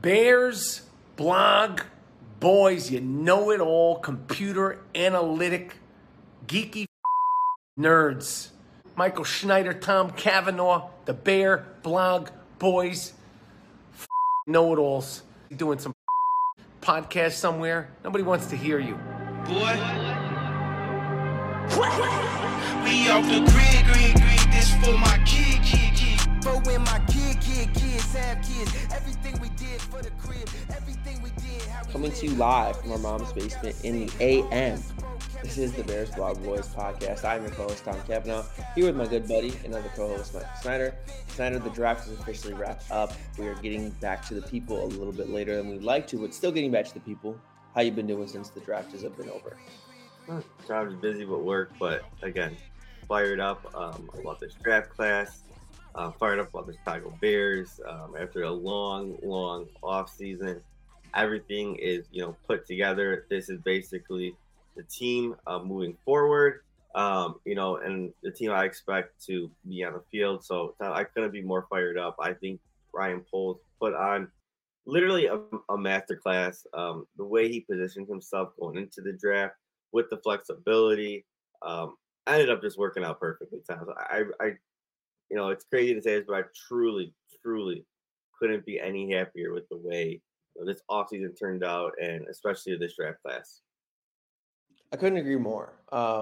Bears, blog, boys, you know it all, computer, analytic, geeky nerds. Michael Schneider, Tom Cavanaugh, the Bear, blog, boys, know-it-alls. Doing some podcast somewhere. Nobody wants to hear you. Boy, we off the grid, this for my kid. For when my kids have kids, everything we did for the crib, everything we did. Coming to you live from our mom's basement in the AM. This is the Bears Blog Boys podcast. I'm your co-host, Tom Cavanaugh, here with my good buddy, another co-host, Michael Schneider. Schneider, the draft is officially wrapped up. We are getting back to the people a little bit later than we'd like to, but still getting back to the people. How you been doing since the draft has been over? Job's busy with work, but again, fired up about this draft class. Fired up about the Chicago Bears. After a long off season, everything is put together. This is basically the team moving forward. And the team I expect to be on the field. So I couldn't be more fired up. I think Ryan Poles put on literally a masterclass. The way he positioned himself going into the draft with the flexibility, ended up just working out perfectly. So it's crazy to say this, but I truly couldn't be any happier with the way this offseason turned out, and especially this draft class. I couldn't agree more.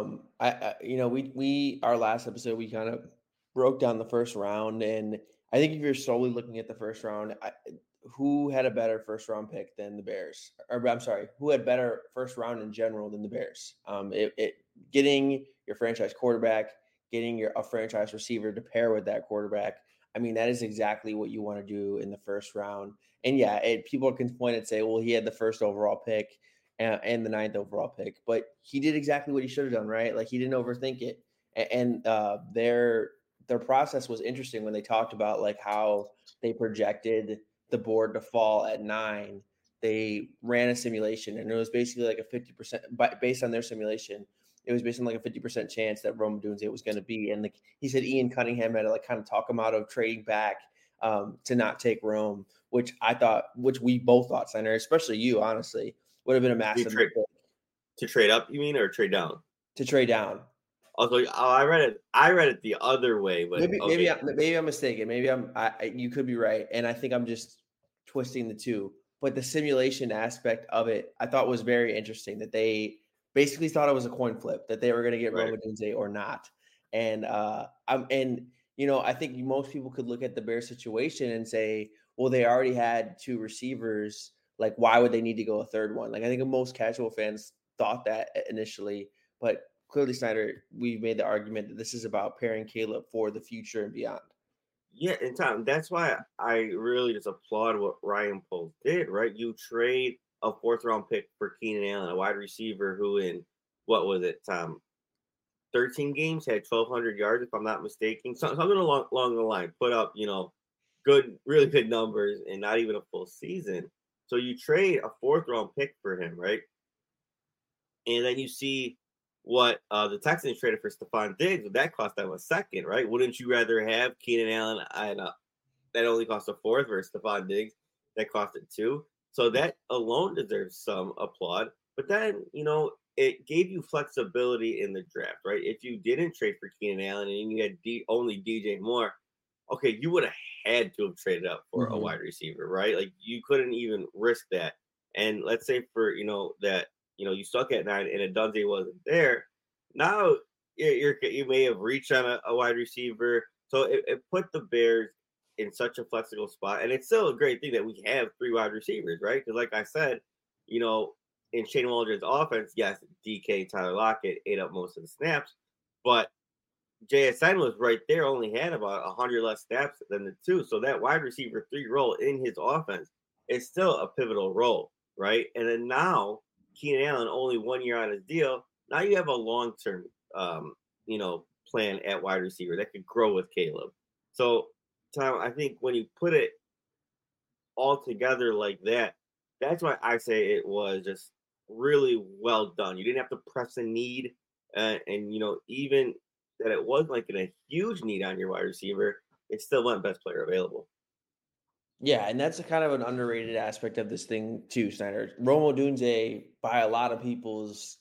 We our last episode, we kind of broke down the first round, and I think if you're solely looking at the first round, who had a better first round pick than the Bears? Or I'm sorry, who had better first round in general than the Bears? Getting your franchise quarterback, getting a franchise receiver to pair with that quarterback. I mean, that is exactly what you want to do in the first round. And yeah, people can point and say, well, he had the first overall pick and the 9th overall pick, but he did exactly what he should have done, right? Like, he didn't overthink it. And their process was interesting when they talked about like how they projected the board to fall at 9. They ran a simulation, and it was basically like a 50%, based on their simulation, it was based on like a 50% chance that Rome Odunze was going to be. And he said Ian Cunningham had to like kind of talk him out of trading back to not take Rome, which we both thought, Senator, especially you, honestly, would have been a massive mistake. To trade up, you mean, or trade down? To trade down. I read it the other way, but maybe I'm mistaken. Maybe you could be right, and I think I'm just twisting the two. But the simulation aspect of it, I thought was very interesting. That they basically thought it was a coin flip, that they were going to get Rome Odunze or not. And I think most people could look at the Bears situation and say, well, they already had 2 receivers. Like, why would they need to go a third one? Like, I think most casual fans thought that initially, but clearly, Snyder, we've made the argument that this is about pairing Caleb for the future and beyond. Yeah, and Tom, that's why I really just applaud what Ryan Poles did, right? You trade a 4th-round pick for Keenan Allen, a wide receiver who in, what was it, Tom, 13 games had 1,200 yards, if I'm not mistaken. Something along the line. Put up, really good numbers and not even a full season. So you trade a 4th-round pick for him, right? And then you see what the Texans traded for Stephon Diggs. That cost them a 2nd, right? Wouldn't you rather have Keenan Allen that only cost a 4th versus Stephon Diggs that costed 2? So that alone deserves some applaud. But then, it gave you flexibility in the draft, right? If you didn't trade for Keenan Allen and you had only DJ Moore, okay, you would have had to have traded up for a wide receiver, right? Like, you couldn't even risk that. And let's say for, that, you stuck at 9 and Odunze wasn't there. Now you may have reached on a wide receiver. So it put the Bears in such a flexible spot. And it's still a great thing that we have 3 wide receivers, right? Because like I said, in Shane Waldron's offense, yes, DK, Tyler Lockett ate up most of the snaps, but JSN was right there, only had about 100 less snaps than the 2. So that wide receiver 3 role in his offense is still a pivotal role, right? And then now Keenan Allen, only 1 year on his deal. Now you have a long-term, plan at wide receiver that could grow with Caleb. So, Tom, I think when you put it all together like that, that's why I say it was just really well done. You didn't have to press a need, and even that it wasn't like a huge need on your wide receiver, it still went best player available. Yeah, and that's a kind of an underrated aspect of this thing too, Snyder. Rome Odunze, by a lot of people's,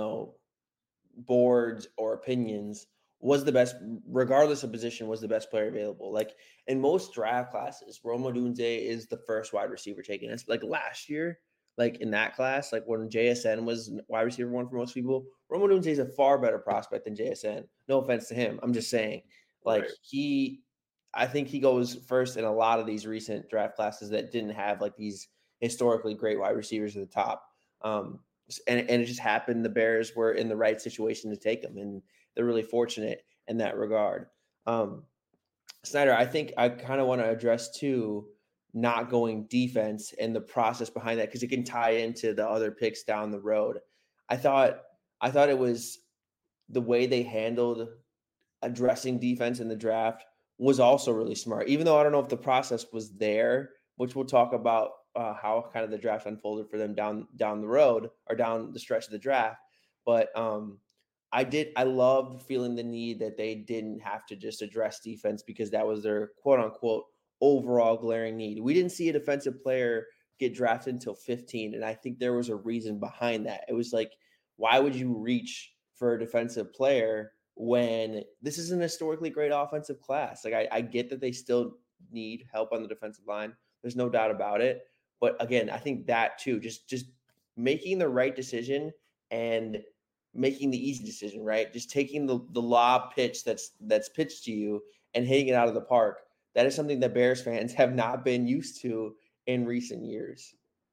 boards or opinions, was the best, regardless of position, was the best player available. Like in most draft classes, Rome Odunze is the first wide receiver taken. It's like last year, like in that class, like when JSN was wide receiver one for most people, Rome Odunze is a far better prospect than JSN. No offense to him. I'm just saying, like Right. I think he goes first in a lot of these recent draft classes that didn't have like these historically great wide receivers at the top. And it just happened the Bears were in the right situation to take him, and they're really fortunate in that regard. Snyder, I think I kind of want to address too not going defense and the process behind that because it can tie into the other picks down the road. I thought it was the way they handled addressing defense in the draft was also really smart. Even though I don't know if the process was there, which we'll talk about how kind of the draft unfolded for them down the road or down the stretch of the draft. But I loved feeling the need that they didn't have to just address defense because that was their quote unquote overall glaring need. We didn't see a defensive player get drafted until 15, and I think there was a reason behind that. It was like, why would you reach for a defensive player when this is an historically great offensive class? Like I get that they still need help on the defensive line. There's no doubt about it. But again, I think that too, just making the right decision and making the easy decision, right? Just taking the lob pitch that's pitched to you and hitting it out of the park. That is something that Bears fans have not been used to in recent years.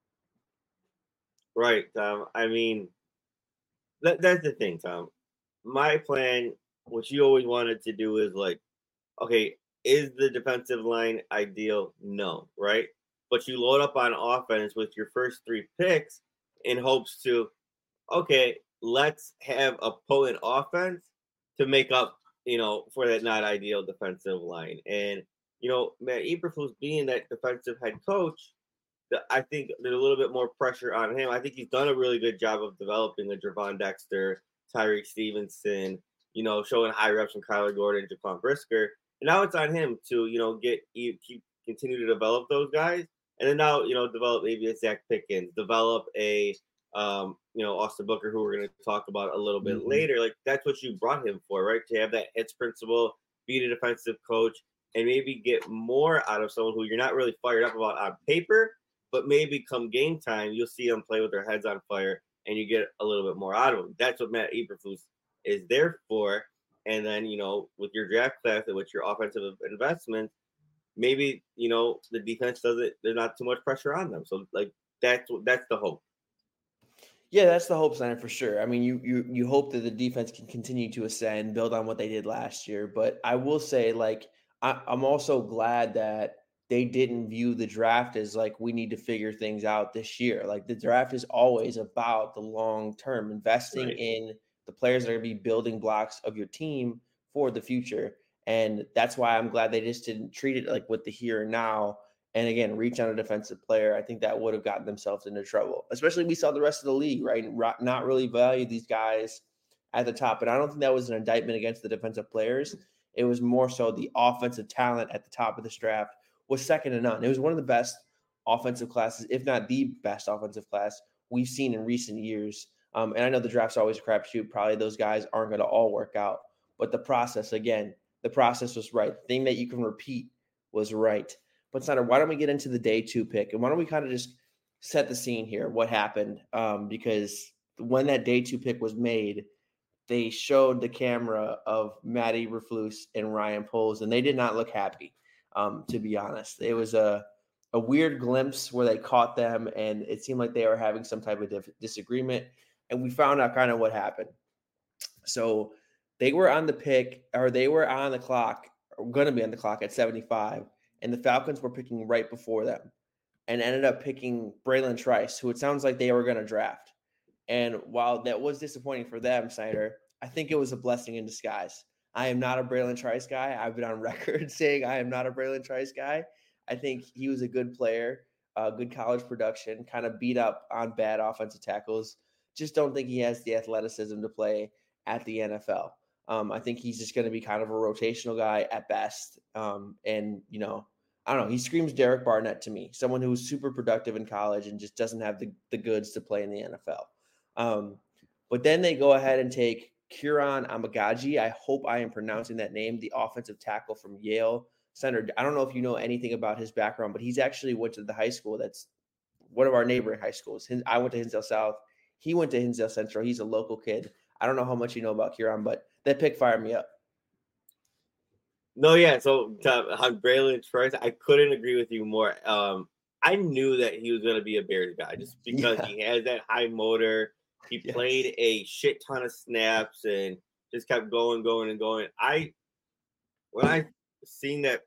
Right. I mean, that's the thing, Tom. My plan, what you always wanted to do is like, okay, is the defensive line ideal? No, right? But you load up on offense with your first 3 picks in hopes to, okay, let's have a potent offense to make up, for that not ideal defensive line. And, Matt Eberflus being that defensive head coach, I think there's a little bit more pressure on him. I think he's done a really good job of developing a Javon Dexter, Tyreek Stevenson, showing high reps from Kyler Gordon, Jaquan Brisker. And now it's on him to, continue to develop those guys. And then now, develop maybe a Zach Pickens, develop a, Austin Booker, who we're going to talk about a little bit later. Like, that's what you brought him for, right? To have that hits principle, be the defensive coach, and maybe get more out of someone who you're not really fired up about on paper, but maybe come game time, you'll see them play with their heads on fire and you get a little bit more out of them. That's what Matt Eberflus is there for. And then, with your draft class and with your offensive investments, maybe, the defense there's not too much pressure on them. So like, that's the hope. Yeah, that's the hope, Center, for sure. I mean, you hope that the defense can continue to ascend, build on what they did last year. But I will say, like, I'm also glad that they didn't view the draft as like we need to figure things out this year. Like the draft is always about the long term, investing in the players that are going to be building blocks of your team for the future. And that's why I'm glad they just didn't treat it like with the here and now. And again, reach on a defensive player. I think that would have gotten themselves into trouble, especially we saw the rest of the league, right? Not really value these guys at the top. And I don't think that was an indictment against the defensive players. It was more so the offensive talent at the top of this draft was second to none. It was one of the best offensive classes, if not the best offensive class we've seen in recent years. And I know the draft's always a crapshoot. Probably those guys aren't going to all work out. But the process was right. The thing that you can repeat was right. But Snyder, why don't we get into the day 2 pick? And why don't we kind of just set the scene here, what happened? Because when that day 2 pick was made, they showed the camera of Matt Eberflus and Ryan Poles, and they did not look happy, to be honest. It was a weird glimpse where they caught them, and it seemed like they were having some type of disagreement, and we found out kind of what happened. So they were on the clock, or going to be on the clock at 75, and the Falcons were picking right before them and ended up picking Braylon Trice, who it sounds like they were going to draft. And while that was disappointing for them, Snyder, I think it was a blessing in disguise. I am not a Braylon Trice guy. I've been on record saying I am not a Braylon Trice guy. I think he was a good player, good college production, kind of beat up on bad offensive tackles. Just don't think he has the athleticism to play at the NFL. I think he's just going to be kind of a rotational guy at best. And, I don't know. He screams Derek Barnett to me, someone who was super productive in college and just doesn't have the goods to play in the NFL. But then they go ahead and take Kieran Amagaji. I hope I am pronouncing that name, the offensive tackle from Yale Center. I don't know if you know anything about his background, but he's actually went to the high school that's one of our neighboring high schools. I went to Hinsdale South. He went to Hinsdale Central. He's a local kid. I don't know how much you know about Kieran, but that pick fired me up. No, yeah. So on Braylon Trice, I couldn't agree with you more. I knew that he was going to be a Bears guy just because he has that high motor. He played a shit ton of snaps and just kept going. When I seen that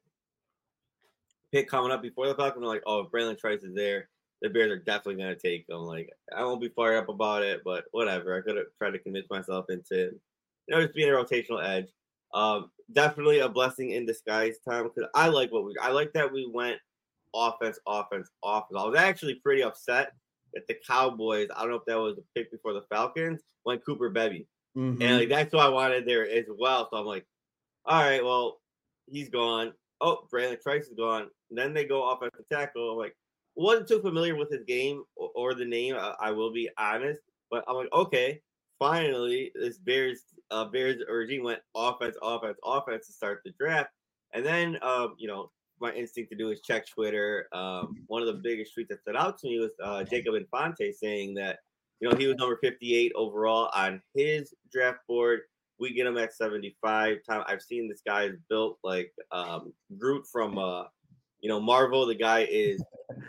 pick coming up before the Falcons, I'm like, oh, if Braylon Trice is there, the Bears are definitely going to take him. Like, I won't be fired up about it, but whatever. I could have tried to convince myself into, just being a rotational edge. Definitely a blessing in disguise, Tom, because I like that we went offense. I was actually pretty upset that the Cowboys, I don't know if that was the pick before the Falcons, went Cooper Bevy. Mm-hmm. And like that's what I wanted there as well. So I'm like, all right, well, he's gone. Oh, Braylon Trice is gone. And then they go offensive tackle. I'm like, wasn't too familiar with his game or the name, I will be honest. But I'm like, okay, finally, this Bears regime went offense to start the draft. And then, my instinct to do is check Twitter. One of the biggest tweets that stood out to me was Jacob Infante saying that, he was number 58 overall on his draft board. We get him at 75. I've seen this guy is built like Groot from, Marvel. The guy is,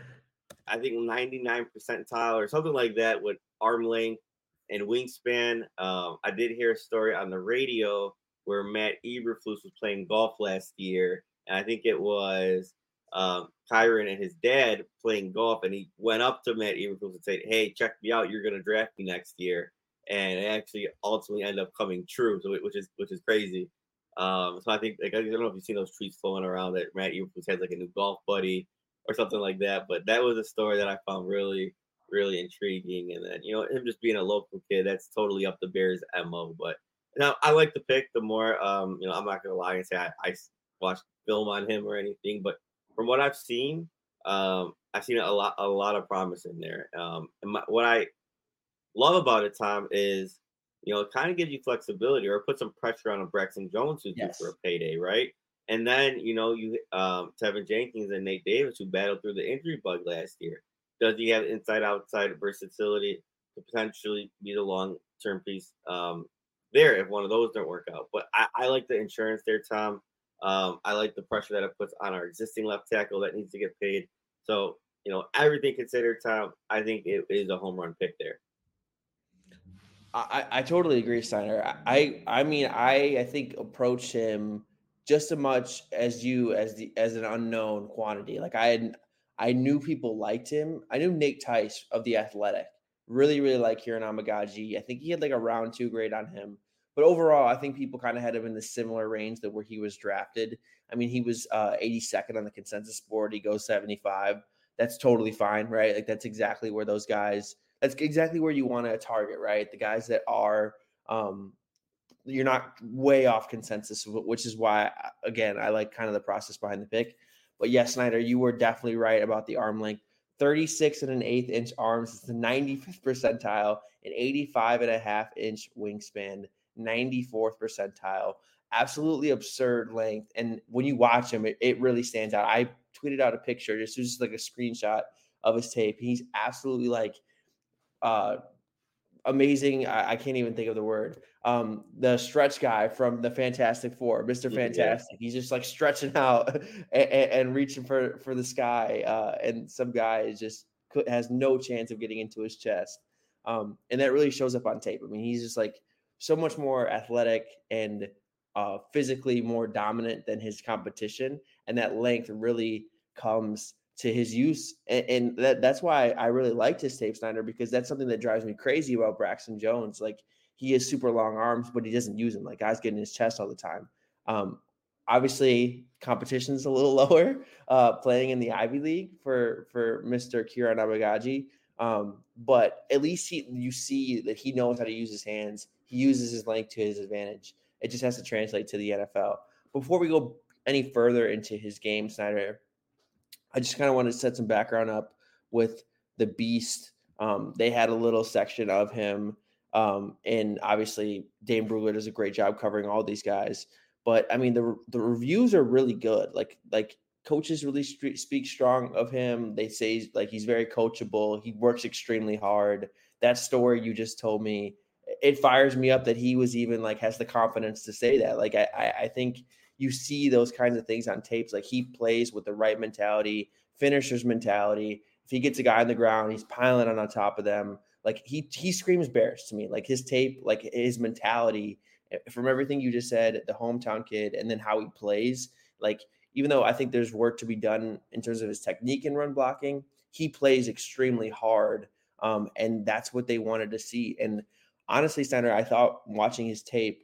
I think, 99 percentile or something like that with arm length and wingspan. I did hear a story on the radio where Matt Eberflus was playing golf last year. And I think it was Kyron and his dad playing golf. And he went up to Matt Eberflus and said, hey, check me out. You're going to draft me next year. And it actually ultimately ended up coming true, so which is crazy. So I think, I don't know if you've seen those tweets flowing around that Matt Eberflus has like a new golf buddy or something like that. But that was a story that I found really, really intriguing. And then, him just being a local kid, that's totally up the Bears' MO. But now I like the pick the more, I'm not going to lie and say I watched film on him or anything. But from what I've seen a lot of promise in there. And what I love about it, Tom, is, it kind of gives you flexibility or put some pressure on a Braxton Jones who's due for a payday, right? And then, you Tevin Jenkins and Nate Davis, who battled through the injury bug last year. Does he have inside-outside versatility to potentially be the long-term piece there if one of those don't work out? But I like the insurance there, Tom. I like the pressure that it puts on our existing left tackle that needs to get paid. So, everything considered, Tom, I think it is a home run pick there. I totally agree, Steiner. I think approached him just as much as you as an unknown quantity. Like I knew people liked him. I knew Nate Tice of The Athletic really, really liked Kieran Amagaji. I think he had like a round 2 grade on him. But overall, I think people kind of had him in the similar range that where he was drafted. I mean, he was 82nd on the consensus board. He goes 75. That's totally fine, right? Like that's exactly where those guys – that's exactly where you want to target, right? The guys that are you're not way off consensus, which is why, again, I like kind of the process behind the pick. But yes, Snyder, you were definitely right about the arm length. 36 and an eighth inch arms. It's the 95th percentile, an 85 and a half inch wingspan, 94th percentile. Absolutely absurd length. And when you watch him, it really stands out. I tweeted out a picture. This was just like a screenshot of his tape. He's absolutely like amazing. I can't even think of the word. The stretch guy from the Fantastic Four, Mr. Fantastic. Yeah. He's just like stretching out and reaching for the sky. And some guy has no chance of getting into his chest. And that really shows up on tape. I mean, he's just like so much more athletic and physically more dominant than his competition. And that length really comes to his use. And that's why I really liked his tape, Snyder, because that's something that drives me crazy about Braxton Jones. Like he has super long arms, but he doesn't use them. Like guys get in his chest all the time. Obviously competition's a little lower playing in the Ivy League for Mr. Kieran Amagaji. But at least you see that he knows how to use his hands. He uses his length to his advantage. It just has to translate to the NFL. Before we go any further into his game, Snyder, I just kind of want to set some background up with the Beast. They had a little section of him, and obviously Dane Brugler does a great job covering all these guys. But I mean, the reviews are really good. Like coaches really speak strong of him. They say like he's very coachable. He works extremely hard. That story you just told me, it fires me up that he was even like has the confidence to say that. Like I think you see those kinds of things on tapes. Like he plays with the right mentality, finisher's mentality. If he gets a guy on the ground, he's piling on top of them. Like he screams Bears to me. Like his tape, like his mentality, from everything you just said, the hometown kid, and then how he plays. Like even though I think there's work to be done in terms of his technique and run blocking, he plays extremely hard, and that's what they wanted to see. And honestly, Steiner, I thought watching his tape,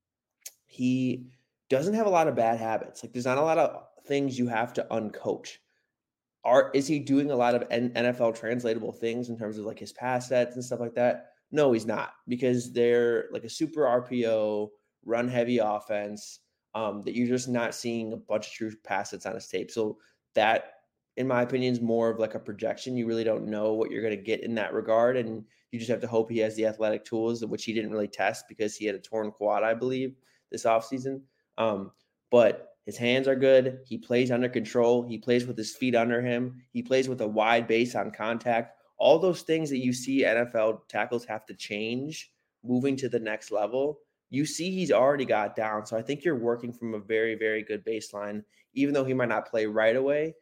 he doesn't have a lot of bad habits. Like there's not a lot of things you have to uncoach. Is he doing a lot of NFL translatable things in terms of like his pass sets and stuff like that? No, he's not, because they're like a super RPO run heavy offense that you're just not seeing a bunch of true pass sets on his tape. So that, in my opinion, is more of like a projection. You really don't know what you're going to get in that regard. And you just have to hope he has the athletic tools, which he didn't really test because he had a torn quad, I believe, this offseason. But his hands are good. He plays under control. He plays with his feet under him. He plays with a wide base on contact. All those things that you see NFL tackles have to change moving to the next level, you see he's already got down. So I think you're working from a very, very good baseline. Even though he might not play right away,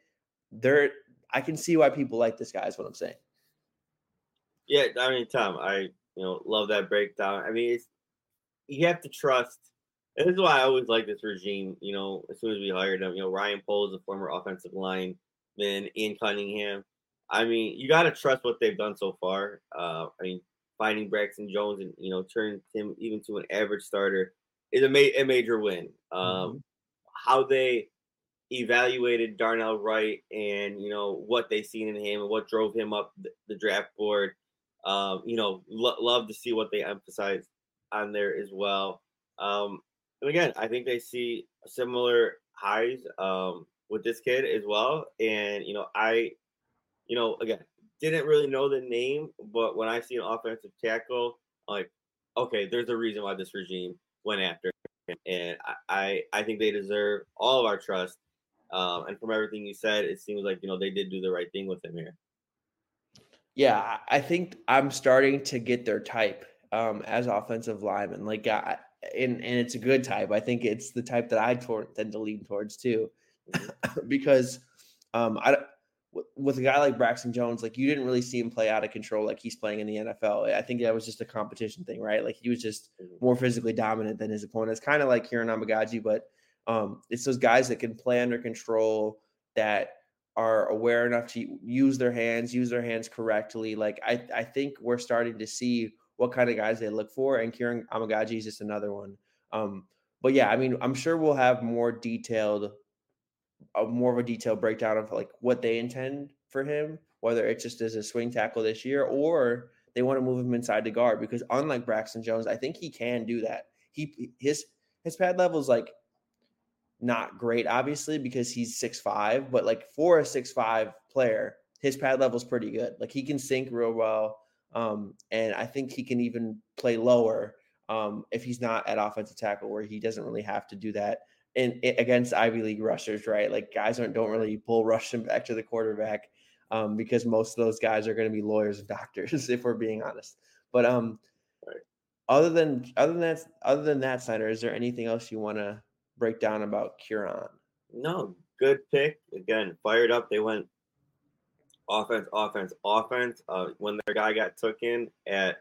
I can see why people like this guy is what I'm saying. Yeah, I mean, Tom, I love that breakdown. I mean, you have to trust. And this is why I always like this regime. As soon as we hired him, Ryan Poles, a former offensive lineman, Ian Cunningham. I mean, you got to trust what they've done so far. I mean, finding Braxton Jones and turning him even to an average starter is a major win. How they evaluated Darnell Wright and what they seen in him and what drove him up the draft board. Love to see what they emphasize on there as well. And again, I think they see similar highs with this kid as well. And, again, didn't really know the name, but when I see an offensive tackle, I'm like, okay, there's a reason why this regime went after him. And I think they deserve all of our trust. And from everything you said, it seems like, they did do the right thing with him here. Yeah, I think I'm starting to get their type as offensive linemen. Like, and it's a good type. I think it's the type that I tend to lean towards too, because with a guy like Braxton Jones, like you didn't really see him play out of control like he's playing in the NFL. I think that was just a competition thing, right? Like he was just more physically dominant than his opponents, kind of like Kieran Amagaji, but it's those guys that can play under control, that are aware enough to use their hands correctly. Like I think we're starting to see what kind of guys they look for, and Kieran Amagaji is just another one. But yeah, I mean, I'm sure we'll have more of a detailed breakdown of like what they intend for him, whether it's just as a swing tackle this year or they want to move him inside the guard, because unlike Braxton Jones, I think he can do that. His pad level is like not great, obviously, because he's 6'5", but like for a 6'5" player, his pad level is pretty good. Like he can sink real well. And I think he can even play lower if he's not at offensive tackle, where he doesn't really have to do that against Ivy League rushers, right? Like guys don't really bull rush him back to the quarterback because most of those guys are going to be lawyers and doctors, if we're being honest. But other than that, Snyder, is there anything else you want to break down about Kieran? No, good pick. Again, fired up. They went offense. When their guy got taken at,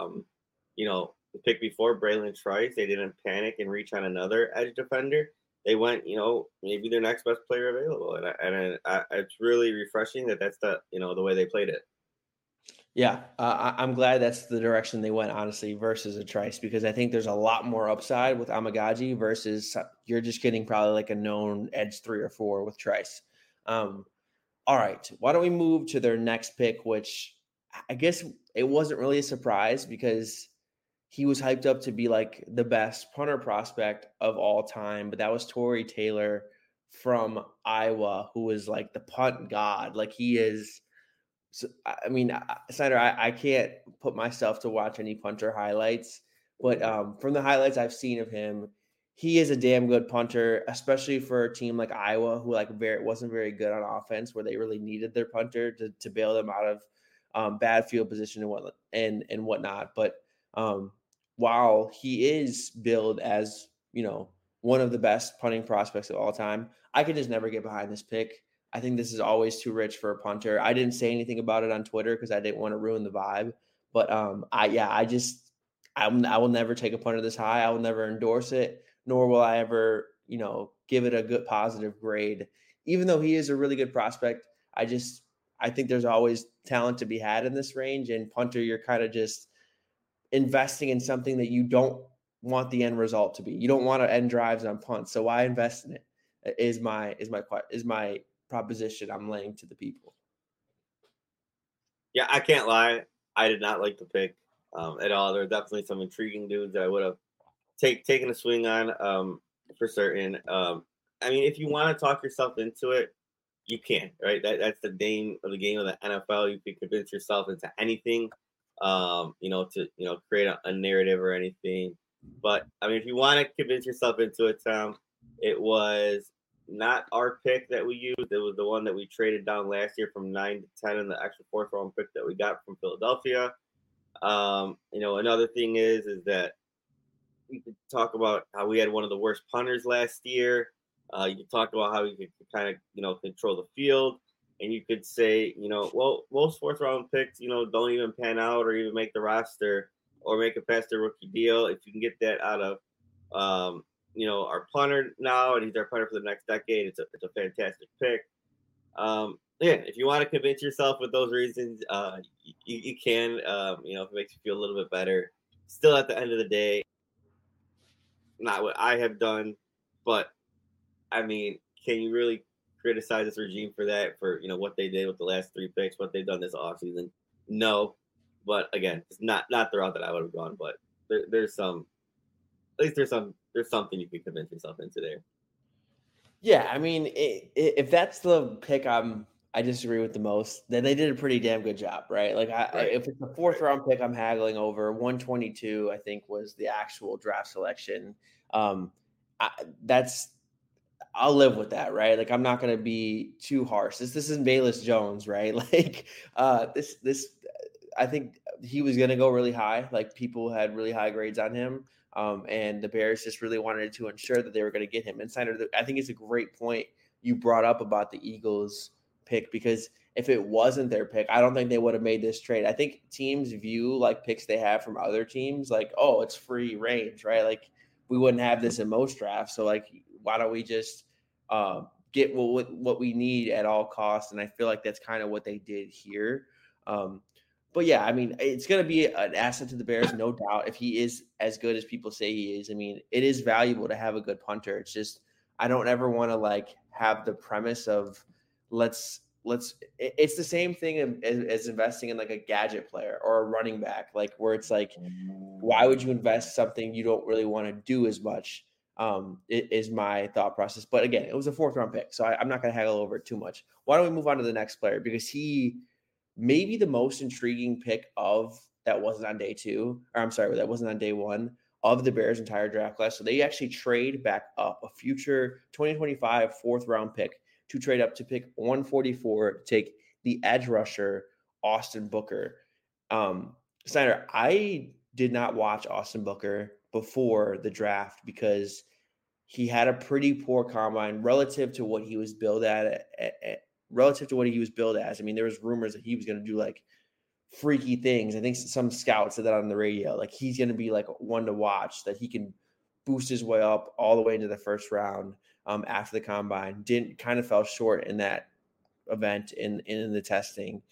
the pick before, Braylon Trice, they didn't panic and reach on another edge defender. They went, maybe their next best player available. And it's really refreshing that's the way they played it. Yeah, I'm glad that's the direction they went, honestly, versus a Trice, because I think there's a lot more upside with Amagaji versus you're just getting probably like a known edge 3 or 4 with Trice. All right, why don't we move to their next pick, which I guess it wasn't really a surprise because he was hyped up to be like the best punter prospect of all time, but that was Tory Taylor from Iowa who is like the punt god. Like he is. So, I mean, Snyder, I can't put myself to watch any punter highlights, but from the highlights I've seen of him, he is a damn good punter, especially for a team like Iowa, who wasn't very good on offense, where they really needed their punter to bail them out of bad field position and whatnot. But while he is billed as one of the best punting prospects of all time, I could just never get behind this pick. I think this is always too rich for a punter. I didn't say anything about it on Twitter because I didn't want to ruin the vibe. But I will never take a punter this high. I will never endorse it, nor will I ever, give it a good positive grade. Even though he is a really good prospect, I think there's always talent to be had in this range. And punter, you're kind of just investing in something that you don't want the end result to be. You don't want to end drives on punts, so why invest in it? Is my proposition I'm laying to the people. Yeah, I can't lie. I did not like the pick at all. There are definitely some intriguing dudes that I would have taken a swing on for certain. I mean, if you want to talk yourself into it, you can, right? That's the name of the game of the NFL. You can convince yourself into anything, to create a narrative or anything. But I mean, if you want to convince yourself into it, Tom, it was not our pick that we used. It was the one that we traded down last year from 9 to 10 in the extra 4th round pick that we got from Philadelphia. Another thing is that you could talk about how we had one of the worst punters last year. You could talk about how we could kind of, control the field. And you could say, well, most 4th round picks, don't even pan out or even make the roster or make it past their rookie deal. If you can get that out of, our punter now, and he's our punter for the next decade, it's a fantastic pick. If you want to convince yourself with those reasons, you can, if it makes you feel a little bit better. Still, at the end of the day, not what I have done, but I mean, can you really criticize this regime for that, for what they did with the last 3 picks, what they've done this offseason? No, but again, it's not the route that I would have gone. But there's something you can convince yourself into there. Yeah, I mean, if that's the pick I disagree with the most, then they did a pretty damn good job, right? Like, if it's a 4th round pick, I'm haggling over 122. I think was the actual draft selection. I'll live with that, right? Like, I'm not going to be too harsh. This isn't Bayless Jones, right? Like, this I think he was going to go really high. Like, people had really high grades on him. And the Bears just really wanted to ensure that they were going to get him. And Snyder, I think it's a great point you brought up about the Eagles pick, because if it wasn't their pick, I don't think they would have made this trade. I think teams view like picks they have from other teams like, oh, it's free range, right? Like, we wouldn't have this in most drafts. So like, why don't we just get what we need at all costs? And I feel like that's kind of what they did here. But yeah, I mean, it's going to be an asset to the Bears, no doubt, if he is as good as people say he is. I mean, it is valuable to have a good punter. It's just, I don't ever want to like have the premise of let's it's the same thing as investing in like a gadget player or a running back, like where it's like, why would you invest something you don't really want to do as much? It is my thought process. But again, it was a 4th round pick, so I'm not going to haggle over it too much. Why don't we move on to the next player? Because he may be the most intriguing pick that wasn't on day 1 of the Bears' entire draft class. So they actually trade back up a future 2025 4th round pick to trade up to pick 144 to take the edge rusher Austin Booker. Snyder, I did not watch Austin Booker before the draft because he had a pretty poor combine relative to what he was billed at relative to what he was billed as. I mean, there was rumors that he was going to do like freaky things. I think some scouts said that on the radio. Like, he's going to be like one to watch, that he can boost his way up all the way into the 1st round after the combine. Kind of fell short in that event in the testing.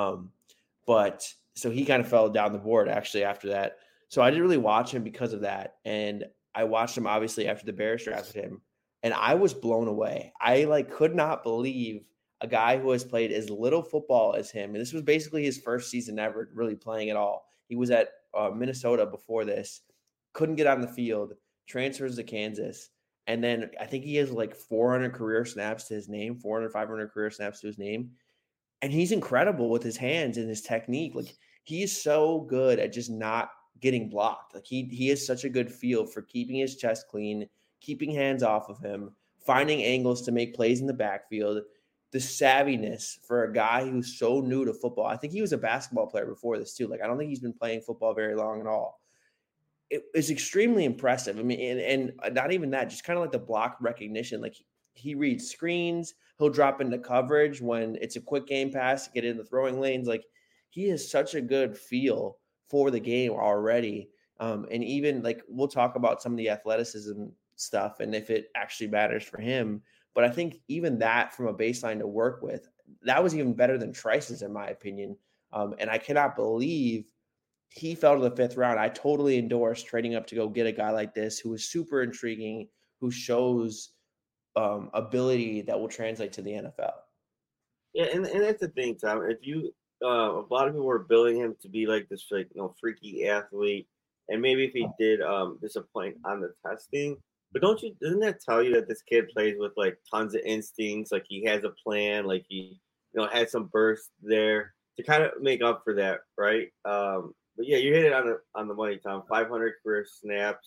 But so he kind of fell down the board actually after that. So I didn't really watch him because of that. And I watched him obviously after the Bears drafted him, and I was blown away. I could not believe a guy who has played as little football as him. And this was basically his first season ever really playing at all. He was at Minnesota before this, couldn't get on the field, transfers to Kansas, And then I think he has like 400 career snaps to his name, 400, 500 career snaps to his name. And he's incredible with his hands and his technique. Like he is so good at just not getting blocked. Like he has such a good feel for keeping his chest clean, keeping hands off of him, finding angles to make plays in the backfield. The savviness for a guy who's so new to football. I think he was a basketball player before this too. Like I don't think he's been playing football very long at all. It is extremely impressive. I mean, and not even that, just kind of like the block recognition. Like he reads screens. He'll drop into coverage when it's a quick game pass to get in the throwing lanes. Like he has such a good feel for the game already. And even like we'll talk about some of the athleticism stuff and if it actually matters for him. But I think even that from a baseline to work with, that was even better than Trice's, in my opinion. And I cannot believe he fell to the 5th round. I totally endorse trading up to go get a guy like this who is super intriguing, who shows ability that will translate to the NFL. Yeah, and that's the thing, Tom. If you a lot of people were billing him to be like this, like freaky athlete, and maybe if he did disappoint on the testing, but doesn't that tell you that this kid plays with like tons of instincts, like he has a plan, like he had some bursts there to kind of make up for that, right? But yeah, you hit it on the money, Tom. 500 career snaps.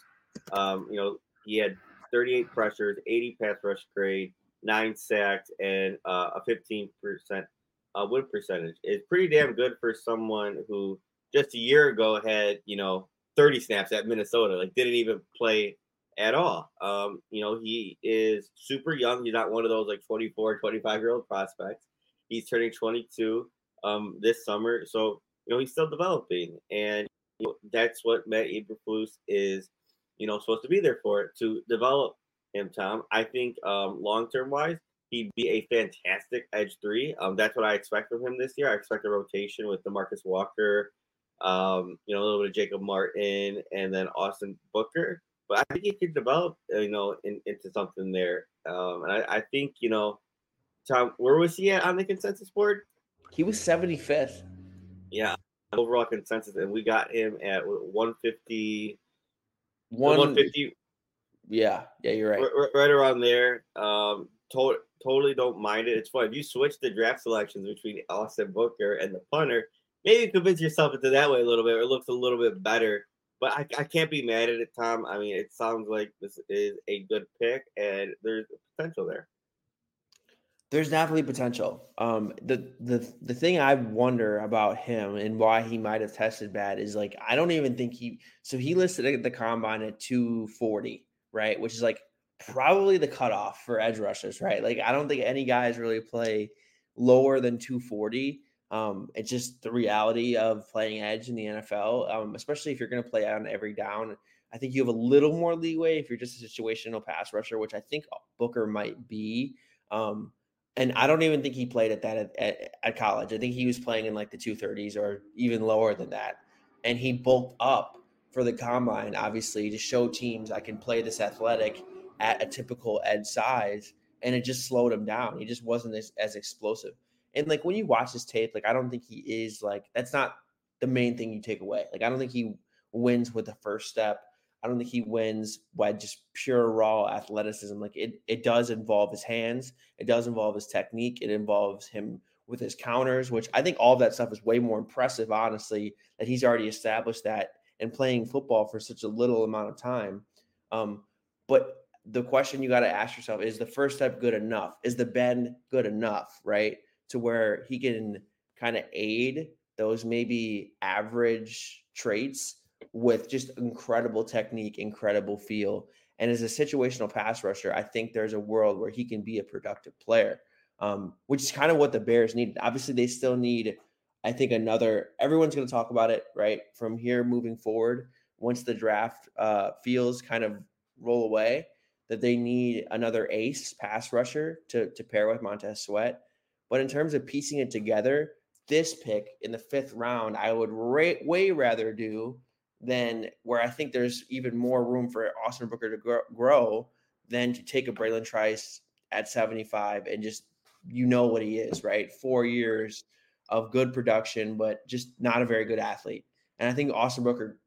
He had 38 pressures, 80 pass rush grade, 9 sacks, and a 15% win percentage. It's pretty damn good for someone who just a year ago had 30 snaps at Minnesota, like didn't even play at all. He is super young. He's not one of those like 24, 25-year-old prospects. He's turning 22 this summer, so he's still developing, and that's what Matt Eberflus is supposed to be there for, to develop him, Tom. I think long-term wise, he'd be a fantastic edge 3. That's what I expect from him this year. I expect a rotation with DeMarcus Walker, a little bit of Jacob Martin, and then Austin Booker. But I think he could develop, into something there. And I think, Tom, where was he at on the consensus board? He was 75th. Yeah, overall consensus, and we got him at 150. 150. Yeah, you're right. Right around there. Totally don't mind it. It's fun. If you switch the draft selections between Austin Booker and the punter, maybe convince yourself into that way a little bit, or it looks a little bit better. But I can't be mad at it, Tom. I mean, it sounds like this is a good pick, and there's potential there. There's definitely potential. The thing I wonder about him and why he might have tested bad is like I don't even think he listed at the combine at 240, right? Which is like probably the cutoff for edge rushers, right? Like I don't think any guys really play lower than 240. It's just the reality of playing edge in the NFL, especially if you're going to play on every down. I think you have a little more leeway if you're just a situational pass rusher, which I think Booker might be. And I don't even think he played at that at college. I think he was playing in like the 230s or even lower than that. And he bulked up for the combine, obviously, to show teams I can play this athletic at a typical edge size. And it just slowed him down. He just wasn't as explosive. And like when you watch his tape, like I don't think he is like, that's not the main thing you take away. Like I don't think he wins with the first step. I don't think he wins by just pure raw athleticism. Like it does involve his hands. It does involve his technique. It involves him with his counters, which I think all of that stuff is way more impressive, honestly, that he's already established that and playing football for such a little amount of time. But the question you got to ask yourself is the first step good enough? Is the bend good enough, right? To where he can kind of aid those maybe average traits with just incredible technique, incredible feel. And as a situational pass rusher, I think there's a world where he can be a productive player, which is kind of what the Bears needed. Obviously, they still need, I think, everyone's going to talk about it, right? From here moving forward, once the draft feels kind of roll away, that they need another ace pass rusher to pair with Montez Sweat. But in terms of piecing it together, this pick in the 5th round, I would way rather do than where I think there's even more room for Austin Booker to grow than to take a Braylon Trice at 75 and just, what he is, right? 4 years of good production, but just not a very good athlete. And I think Austin Booker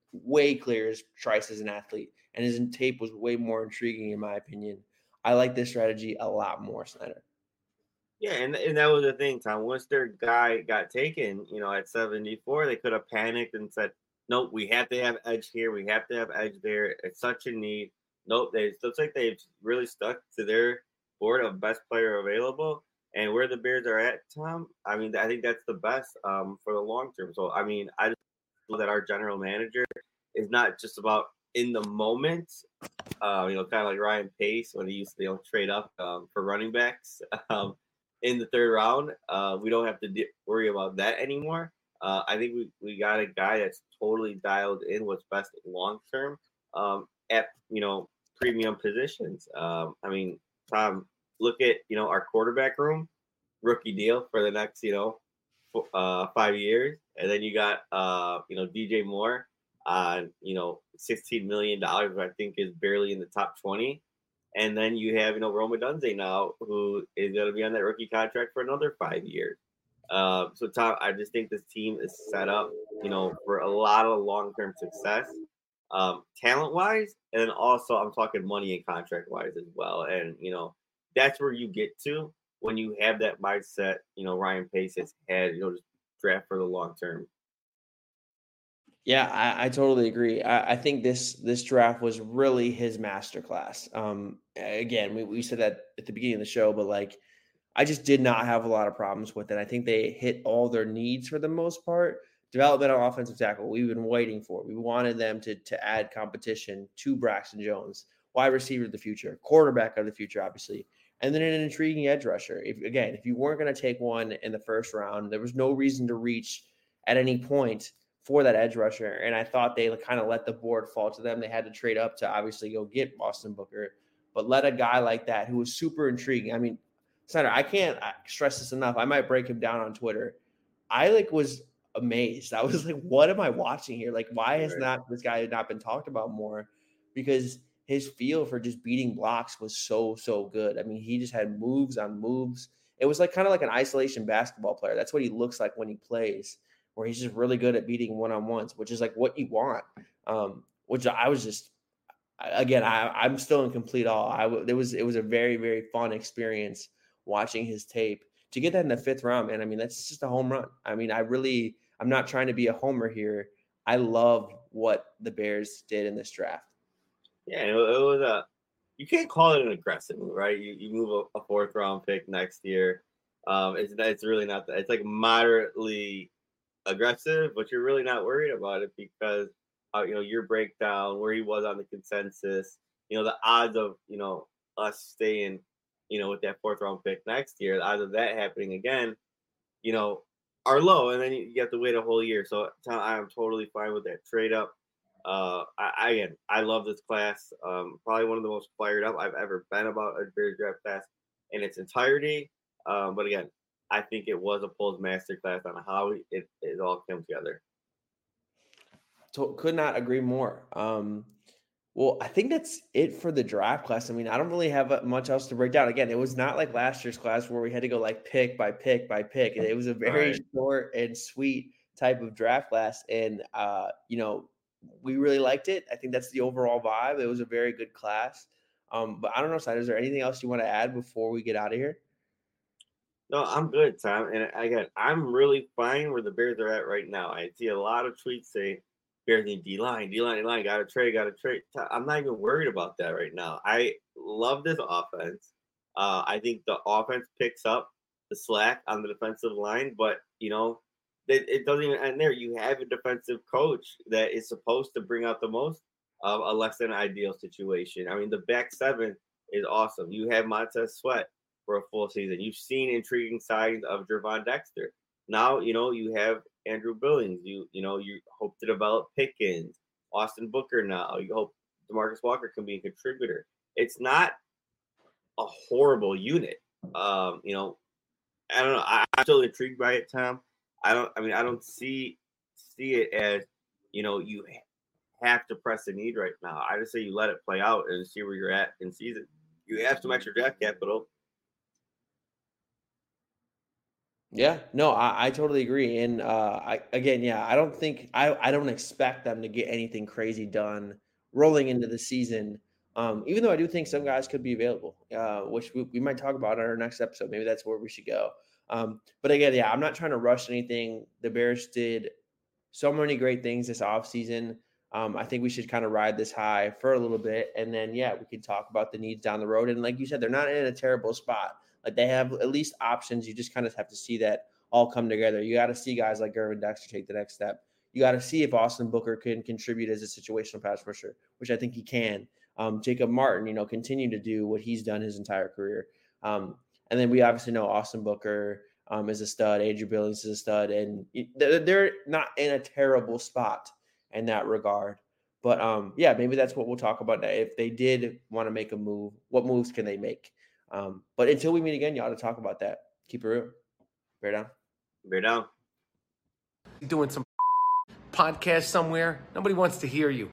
way clear as Trice as an athlete, and his tape was way more intriguing in my opinion. I like this strategy a lot more, Snyder. Yeah, and that was the thing, Tom. Once their guy got taken, at 74, they could have panicked and said, nope, we have to have edge here. We have to have edge there. It's such a need. Nope, it looks like they've really stuck to their board of best player available. And where the Bears are at, Tom, I mean, I think that's the best for the long term. So, I mean, I just know that our general manager is not just about in the moment, kind of like Ryan Pace when he used to trade up for running backs in the third round. We don't have to worry about that anymore. I think we got a guy that's totally dialed in what's best long term at premium positions. I mean, Tom, look at our quarterback room, rookie deal for the next 5 years, and then you got DJ Moore on $16 million, which I think is barely in the top 20. And then you have Rome Odunze now, who is going to be on that rookie contract for another 5 years. So Tom, I just think this team is set up for a lot of long-term success, talent-wise, and then also I'm talking money and contract-wise as well. And that's where you get to when you have that mindset. Ryan Pace has had just draft for the long term. Yeah, I totally agree. I think this draft was really his masterclass. Again, we said that at the beginning of the show, but I just did not have a lot of problems with it. I think they hit all their needs for the most part. Developmental offensive tackle, we've been waiting for. We wanted them to add competition to Braxton Jones, wide receiver of the future, quarterback of the future, obviously, and then an intriguing edge rusher. If you weren't going to take one in the first round, there was no reason to reach at any point for that edge rusher. And I thought they kind of let the board fall to them. They had to trade up to obviously go get Austin Booker, but let a guy like that who was super intriguing. I mean, Snyder, I can't stress this enough. I might break him down on Twitter. I was amazed. I was like, what am I watching here? Why has this guy not been talked about more? Because his feel for just beating blocks was so good. I mean, he just had moves on moves. It was kind of like an isolation basketball player. That's what he looks like when he plays, where he's just really good at beating one-on-ones, which is what you want. Which I was just, again, I'm still in complete awe. It was a very, very fun experience watching his tape. To get that in the fifth round, man, I mean, that's just a home run. I mean, I'm not trying to be a homer here. I love what the Bears did in this draft. Yeah, it was you can't call it an aggressive move, right? You move a fourth round pick next year. It's really not that. It's moderately aggressive, but you're really not worried about it because your breakdown, where he was on the consensus, the odds of us staying with that fourth round pick next year, the odds of that happening again are low, and then you have to wait a whole year. So I'm totally fine with that trade up. I love this class. Probably one of the most fired up I've ever been about a Bears draft class in its entirety. But again, I think it was a Poles masterclass on how it all came together. Could not agree more. Well, I think that's it for the draft class. I mean, I don't really have much else to break down. Again, it was not like last year's class where we had to go pick by pick by pick. It was a very short and sweet type of draft class. And, we really liked it. I think that's the overall vibe. It was a very good class. But I don't know, Side, is there anything else you want to add before we get out of here? No, I'm good, Tom. And again, I'm really fine where the Bears are at right now. I see a lot of tweets saying Bears need D-line, got to trade. I'm not even worried about that right now. I love this offense. I think the offense picks up the slack on the defensive line, but, it doesn't even end there. You have a defensive coach that is supposed to bring out the most of a less than ideal situation. I mean, the back seven is awesome. You have Montez Sweat for a full season. You've seen intriguing signs of Gervon Dexter. Now, you have Andrew Billings. You hope to develop Pickens, Austin Booker now. You hope DeMarcus Walker can be a contributor. It's not a horrible unit. I don't know. I'm still intrigued by it, Tom. I don't see it as, you have to press the need right now. I just say you let it play out and see where you're at in season. You have some extra draft capital. Yeah, no, I totally agree. And I don't think I don't expect them to get anything crazy done rolling into the season. Even though I do think some guys could be available, which we might talk about on our next episode. Maybe that's where we should go. But again, yeah, I'm not trying to rush anything. The Bears did so many great things this offseason. I think we should kind of ride this high for a little bit. And then, yeah, we can talk about the needs down the road. And like you said, they're not in a terrible spot. Like they have at least options. You just kind of have to see that all come together. You got to see guys like Gervin Dexter take the next step. You got to see if Austin Booker can contribute as a situational pass rusher, which I think he can. Jacob Martin, continue to do what he's done his entire career. And then we obviously know Austin Booker is a stud. Andrew Billings is a stud. And they're not in a terrible spot in that regard. But yeah, maybe that's what we'll talk about now. If they did want to make a move, what moves can they make? But until we meet again, you ought to talk about that. Keep it real. Bear down. Bear down. Doing some podcast somewhere. Nobody wants to hear you.